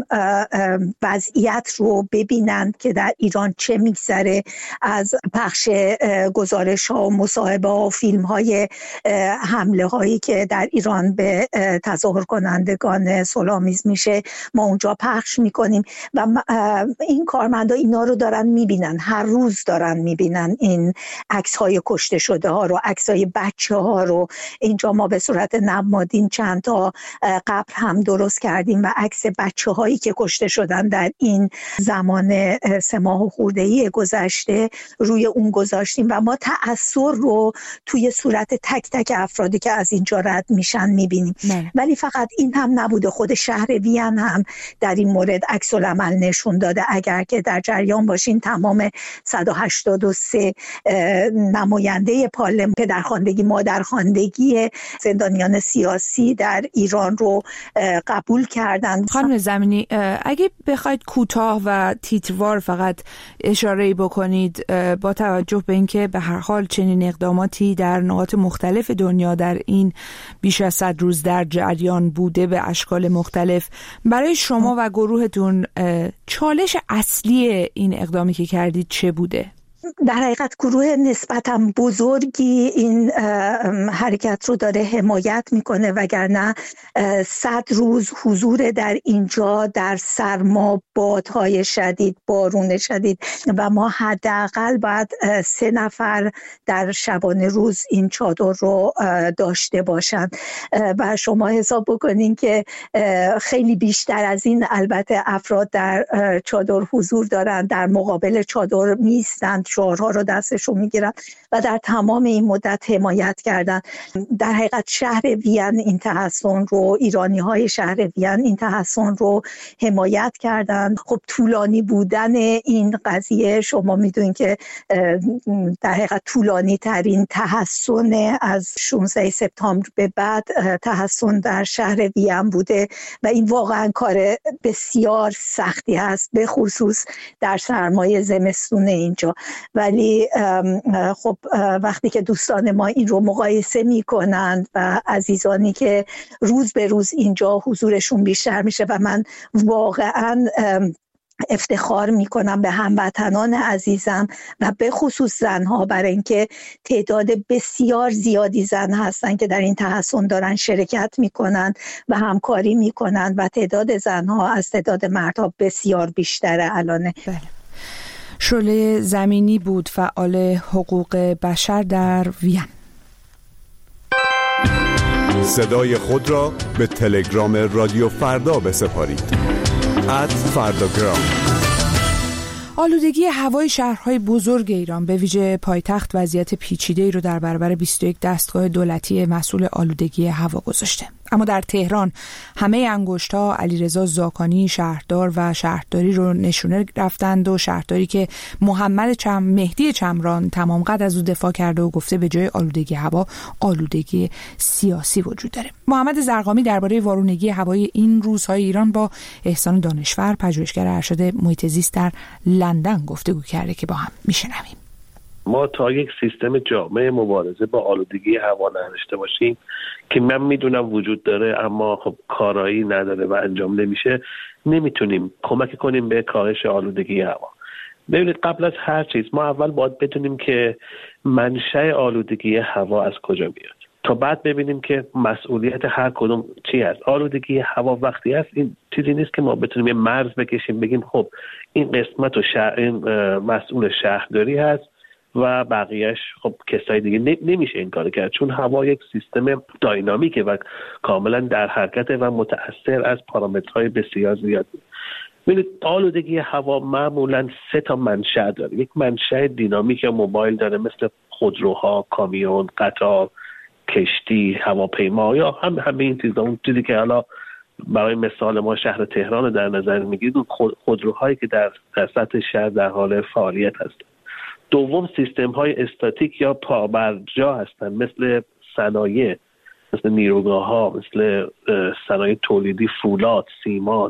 [SPEAKER 23] وضعیت رو ببینند که در ایران چه میگذره از پخش گزارش ها و مصاحبه ها و فیلم های حمله هایی که در ایران به تظاهر کنندگان صلح‌آمیز میشه ما اونجا پخش میکنیم و این کارمندا اینا رو دارن میبینن، هر روز دارن میبینن این عکس های کشته شده ها رو، عکس های بچه ها رو. اینجا ما به صورت نمادین چند تا قبر هم درست کردیم و عکس بچه هایی که کشته شدن در این زمان زمان سه ماه و خورده‌ای گذشته روی اون گذاشتیم و ما تأثیر رو توی صورت تک تک افرادی که از اینجا رد میشن میبینیم. ولی فقط این هم نبوده، خود شهر وین هم در این مورد عکس العمل نشون داده. اگر که در جریان باشین تمام صد و هشتاد و سه نماینده پارلمان که در خواندگی مادرخواندگی زندانیان سیاسی در ایران رو قبول کردند.
[SPEAKER 1] خانم زمینی، اگه بخواید کوتاه و تیتروار فقط اشاره‌ای بکنید با توجه به اینکه به هر حال چنین اقداماتی در نقاط مختلف دنیا در این بیش از صد روز در جریان بوده به اشکال مختلف، برای شما و گروهتون چالش اصلی این اقدامی که کردید چه بوده؟
[SPEAKER 23] در حقیقت گروه نسبتاً بزرگی این حرکت رو داره حمایت میکنه، وگرنه صد روز حضور در اینجا در سرما، بادهای شدید، بارون شدید و ما حداقل باید سه نفر در شبانه روز این چادر رو داشته باشن و شما حساب بکنین که خیلی بیشتر از این البته افراد در چادر حضور دارن، در مقابل چادر میستند، شعارها رو دستشون میگیرن و در تمام این مدت حمایت کردن. در حقیقت شهر وین این تحسن رو، ایرانی های شهر وین این تحسن رو حمایت کردن. خب طولانی بودن این قضیه شما میدونین که در حقیقت طولانی ترین تحسن از شانزده سپتامبر به بعد تحسن در شهر وین بوده و این واقعا کار بسیار سختی هست، به خصوص در سرمای زمستون اینجا. ولی خب وقتی که دوستان ما این رو مقایسه می کنند و عزیزانی که روز به روز اینجا حضورشون بیشتر میشه و من واقعا افتخار میکنم به هموطنان عزیزم و به خصوص زنها، برای اینکه تعداد بسیار زیادی زن هستن که در این تحسن دارن شرکت میکنن و همکاری میکنن و تعداد زنها از تعداد مردها بسیار بیشتره الانه.
[SPEAKER 1] بله. شعله زمینی بود، فعال حقوق بشر در وین.
[SPEAKER 2] صدای خود را به تلگرام رادیو فردا بسپارید. ات فرداگرام.
[SPEAKER 1] آلودگی هوای شهرهای بزرگ ایران به ویژه پایتخت وضعیت پیچیده‌ای رو در برابر بیست و یک دستگاه دولتی مسئول آلودگی هوا گذاشته. اما در تهران همه انگشت‌ها علیرضا زاکانی شهردار و شهرداری رو نشونه رفتند و شهرداری که محمد چم مهدی چمران تمام قد از او دفاع کرده و گفته به جای آلودگی هوا آلودگی سیاسی وجود داره. محمد زرقامی درباره وارونگی هوای این روزهای ایران با احسان دانشور پژوهشگر ارشد محیط زیست در لندن گفتگو کرده که با هم میشنویم.
[SPEAKER 3] ما تا یک سیستم جامع مبارزه با آلودگی هوا نداشته باشیم که من میدونم وجود داره اما خب کارایی نداره و انجام نمیشه، نمیتونیم کمک کنیم به کاهش آلودگی هوا. ببینید قبل از هر چیز ما اول باید بدونیم که منشأ آلودگی هوا از کجا میاد تا بعد ببینیم که مسئولیت هر کدوم چی است. آلودگی هوا وقتی است این چیزی نیست که ما بتونیم یه مرز بکشیم بگیم خب این قسمت و شهر این مسئول شهرداری هست و بقیهش خب کسای دیگه. نمیشه این کار کرد، چون هوا یک سیستم داینامیکه و کاملا در حرکت و متأثر از پارامترهای بسیار زیاد. ببینید آلودگی هوا معمولا سه تا منشأ داره. یک منشأ دینامیک یا موبایل داره مثل خودروها، کامیون، قطار، کشتی، هواپیما یا هم همه این چیزا. اون چیزی که حالا برای مثال ما شهر تهران رو در نظر میگیرید، خودروهایی که در در سطح شهر در حال فعالیت هستند. دوم سیستم های استاتیک یا پابرجا هستن مثل صنایع، مثل نیروگاه ها، مثل صنایع تولیدی، فولاد، سیمان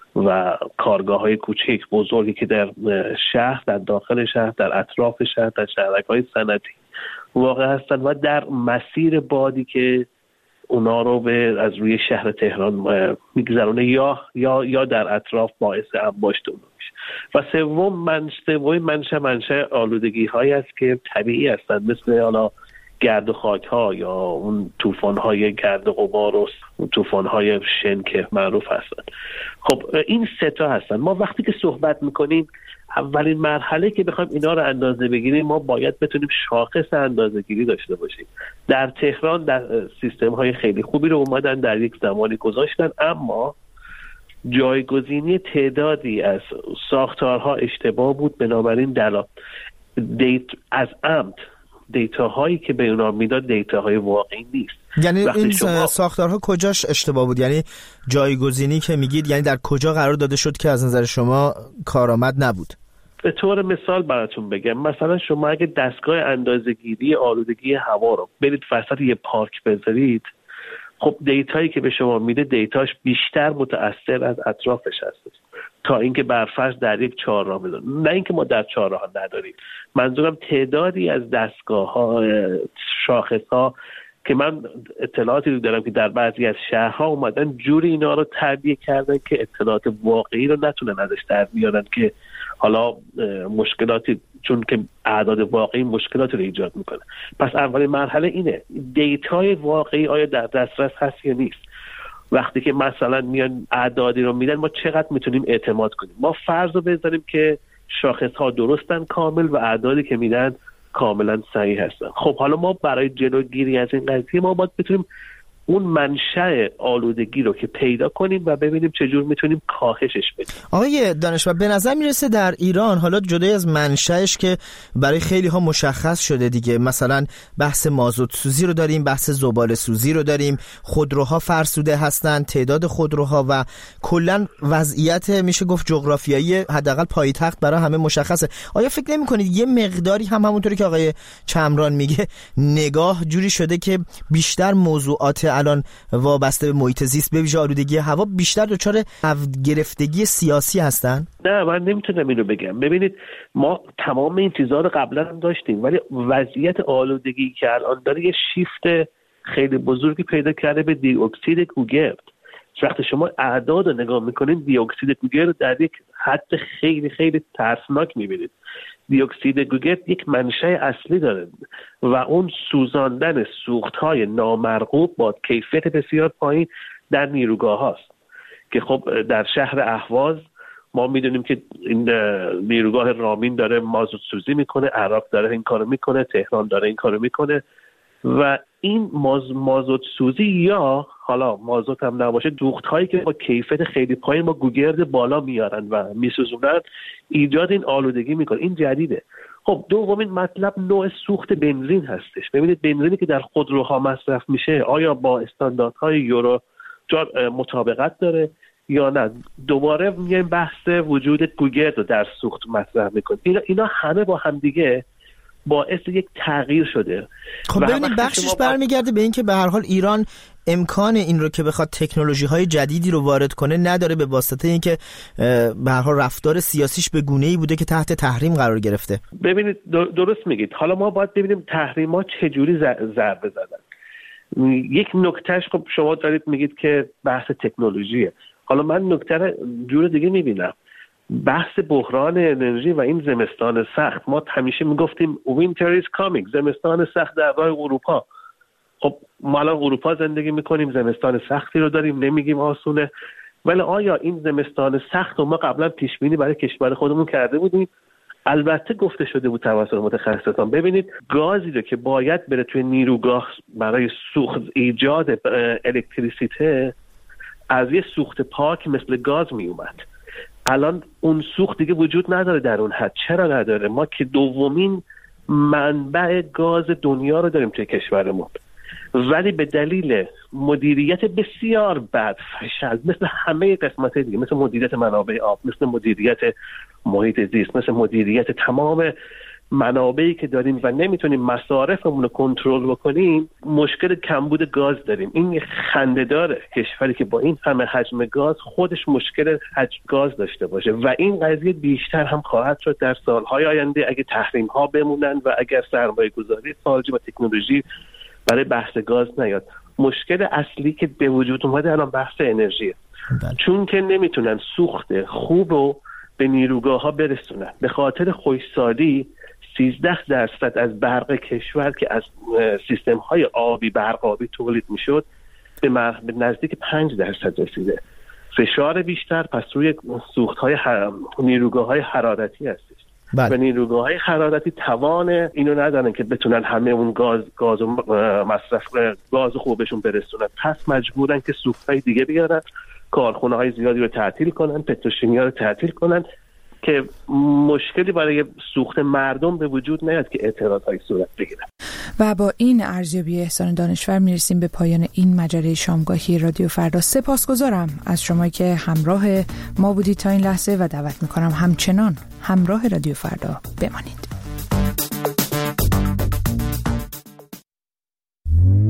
[SPEAKER 3] و کارگاه های کوچک بزرگی که در شهر، در داخل شهر، در اطراف شهر، در شهرک های صنعتی واقع هستن و در مسیر بادی که اونا رو به از روی شهر تهران میگذرونه یا یا یا در اطراف باعث انباشت اون میشه. و سوم من سوم منشأ منشأ آلودگی هایی است که طبیعی هستند مثل حالا گرد و خاک ها یا اون طوفان های گرد و غبار و طوفان های شن که معروف هستند. خب این سه تا هستن. ما وقتی که صحبت میکنیم اولین مرحله که بخوایم اینا رو اندازه بگیریم ما باید بتونیم شاخص اندازه گیری داشته باشیم. در تهران در سیستم های خیلی خوبی رو اومدن در یک زمانی گذاشتن، اما جایگزینی تعدادی از ساختارها اشتباه بود، بنابراین دلا دیت از عمد دیتاهایی که به اونا میداد دیتاهای واقعی نیست.
[SPEAKER 4] یعنی این
[SPEAKER 3] شما...
[SPEAKER 4] ساختارها کجاش اشتباه بود؟ یعنی جایگزینی که میگید یعنی در کجا قرار داده شد که از نظر شما کارآمد نبود؟
[SPEAKER 3] به طور مثال براتون بگم، مثلا شما اگه دستگاه اندازه‌گیری آلودگی هوا رو برید وسط یه پارک بذارید، خب دیتایی که به شما میده دیتاش بیشتر متأثر از اطرافش هست تا اینکه برفرض در یک چهارراه بدون. نه اینکه ما در چهارراه نداریم، منظورم تعدادی از دستگاه‌ها، شاخص‌ها که من اطلاعاتی رو دارم که در بعضی از شهرها اومدن جوری اینا رو تعبیه کردن که اطلاعات واقعی رو نتونن ازش در بیارن که حالا مشکلاتی، چون که اعداد واقعی مشکلاتی رو ایجاد میکنه. پس اولین مرحله اینه دیتای واقعی آیا در دسترس هست یا نیست. وقتی که مثلا میان اعدادی رو میدن ما چقدر میتونیم اعتماد کنیم؟ ما فرض رو بذاریم که شاخص ها درستن کامل و اعدادی که میدن کاملا صحیح هستن. خب حالا ما برای جلوگیری از این قضیه ما باید بتونیم اون منشأ آلودگی رو که پیدا کنیم و ببینیم چجور میتونیم کاهشش بدیم.
[SPEAKER 4] آقای دانشور، به نظر میرسه در ایران حالا جدای از منشأش که برای خیلی ها مشخص شده دیگه، مثلا بحث مازوت سوزی رو داریم، بحث زباله سوزی رو داریم، خودروها فرسوده هستن، تعداد خودروها و کلا وضعیت میشه گفت جغرافیایی حداقل پایتخت برای همه مشخصه. آیا فکر نمی‌کنید یه مقداری هم همونطوری که آقای چمران میگه نگاه جوری شده که بیشتر موضوعات الان وابسته به محیط زیست به ویژه آلودگی هوا بیشتر دچار گرفتگی سیاسی هستن؟
[SPEAKER 3] نه، من نمیتونم اینو بگم. ببینید ما تمام این چیزا رو قبلا هم داشتیم، ولی وضعیت آلودگی که الان داره یه شیفت خیلی بزرگی پیدا کرده به دی اکسید کوگرد. وقتی شما اعداد رو نگاه میکنید دی اکسید کوگرد در یک حد خیلی خیلی ترسناک میبینید. دی اکسید کوگرد یک منشأ اصلی داره و اون سوزاندن سوخت‌های نامرغوب با کیفیت بسیار پایین در نیروگاه هاست که خب در شهر اهواز ما میدونیم که این نیروگاه رامین داره مازوت سوزی میکنه، عراق داره این کارو میکنه، تهران داره این کارو میکنه و این ماز مازوت سوزی یا حالا مازوت هم نباشه دوخت هایی که با کیفیت خیلی پایین با گوگرد بالا میارن و میسوزونن ایجاد این آلودگی میکنه. این جدیده. خب دومین مطلب نوع سوخت بنزین هستش. ببینید بنزینی که در خودروها مصرف میشه آیا با استانداردهای یورو مطابقت داره یا نه؟ دوباره میایم بحث وجود گوگرد رو در سوخت مطرح میکنیم. اینا اینا همه با هم دیگه باعث یک تغییر شده.
[SPEAKER 4] خب ببینید بخشش برمیگرده به این که به هر حال ایران امکان این رو که بخواد تکنولوژی های جدیدی رو وارد کنه نداره، به واسطه اینکه به هر حال رفتار سیاسیش به گونه‌ای بوده که تحت تحریم قرار گرفته.
[SPEAKER 3] ببینید درست میگید. حالا ما باید ببینیم تحریم‌ها چجوری ضربه زدن. یک نکتهش خب شما دارید میگید که بحث تکنولوژیه. حالا من نکته رو جور دیگه میبینم. بحث بحران انرژی و این زمستان سخت، ما همیشه میگفتیم winter is coming، زمستان سخت در راه اروپا. خب ما الان اروپا زندگی میکنیم، زمستان سختی رو داریم، نمیگیم آسونه، ولی آیا این زمستان سخت رو ما قبلا پیش بینی برای کشور خودمون کرده بودیم؟ البته گفته شده بود توسط متخصصان. ببینید گازی رو که باید بره توی نیروگاه برای سوخت ایجاد الکتریسیته از یه سوخت پاک مثل گاز می اومد. الان اون سوخت دیگه وجود نداره در اون حد. چرا نداره؟ ما که دومین منبع گاز دنیا رو داریم توی کشورمون، ولی به دلیل مدیریت بسیار بد، فشل، مثل همه قسمت دیگه، مثل مدیریت منابع آب، مثل مدیریت محیط زیست، مثل مدیریت تمام منابعی که داریم و نمیتونیم مصارفمون رو کنترل بکنیم، مشکل کمبود گاز داریم. این خنده داره کشوری که با این همه حجم گاز خودش مشکل حجم گاز داشته باشه و این قضیه بیشتر هم خواهد شد در سالهای آینده اگه تحریم ها بمونن و اگر سرمایه گذاری خارجی و تکنولوژی برای بحث گاز نیاد. مشکل اصلی که به وجود اومده الان بحث انرژیه. چون که نمیتونن سوخت خوب رو به نیروگاه ها برسونن. به خاطر خشکسالی سیزده درصد از برق کشور که از سیستم های آبی برق آبی تولید میشد به, مر... به نزدیک پنج درصد رسیده. فشار بیشتر پس روی سوخت های حر... نیروگاه های حرارتی هستش. و نیروگاه های حرارتی توان اینو ندارن که بتونن همه اون گاز گاز و مصرف گاز خوبشون برسونن. پس مجبورن که سوخت های دیگه بیارن کارخونه های زیادی رو تعطیل کنن، پتروشیمیا رو تعطیل کنن که مشکلی برای سوخت مردم به وجود نیاد که اعتراضهای صورت بگیره.
[SPEAKER 1] و با این ارزیابی احسان دانشور میرسیم به پایان این مجله شامگاهی رادیو فردا. سپاسگزارم از شما که همراه ما بودید تا این لحظه و دعوت میکنم همچنان همراه رادیو فردا بمانید.